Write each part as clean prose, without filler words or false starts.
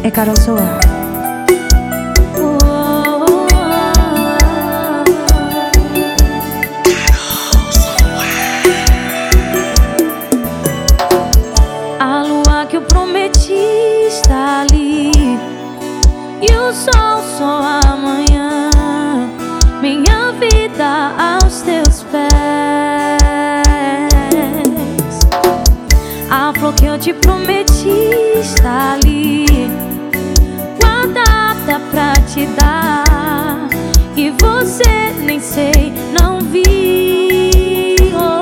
é Carol Soar. A lua que eu prometi está ali, e o sol só amanhã. Minha vida aos teus pés. A flor que eu te prometi está ali, guardada pra te dar, e você nem sei, não vi.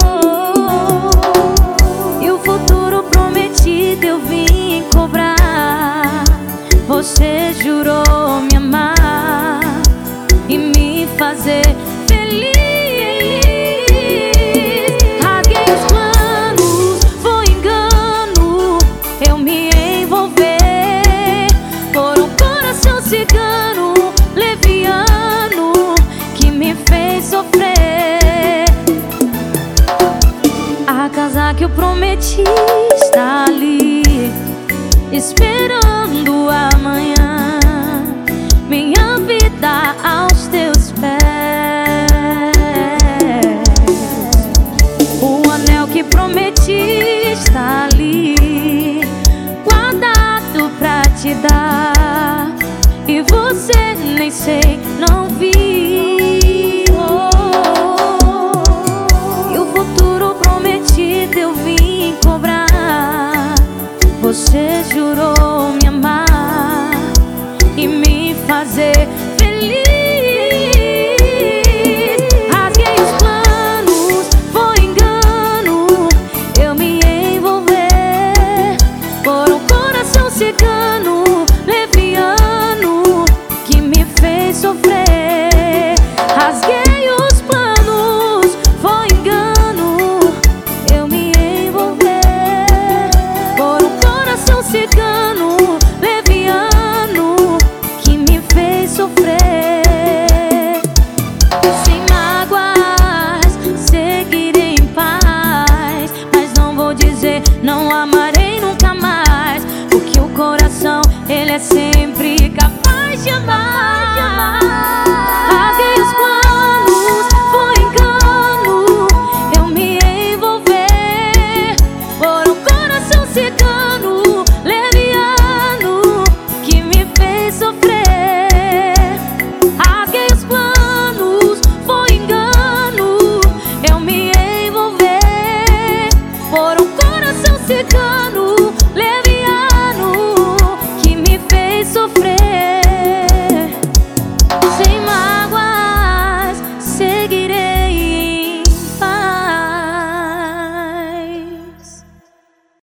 E o futuro prometido eu vim cobrar. Você jurou me amar e me fazer feliz. Rasguei os planos, foi engano eu me envolver por um coração cigano, leviano, que me fez sofrer. A casa que eu prometi está ali, esperando amanhã. Minha vida aos teus pés. O anel que prometi está ali, guardado pra te dar, e você nem sei, não vi. E o futuro prometido eu vim cobrar. Você jurou me amar e me fazer feliz. Rasguei os planos, foi engano eu me envolver por um coração cigano, leviano, que me fez sofrer. Rasguei os planos, foi engano eu me envolver por um coração cigano, leviano, que me fez sofrer. Sem mágoas, seguirei em paz, mas não vou dizer não amarei nunca mais, porque o coração ele é sempre capaz de amar. Rasguei os planos, foi engano eu me envolver por um coração cigano, leviano, que me fez sofrer. Rasguei os planos, foi engano eu me envolver por um coração cigano,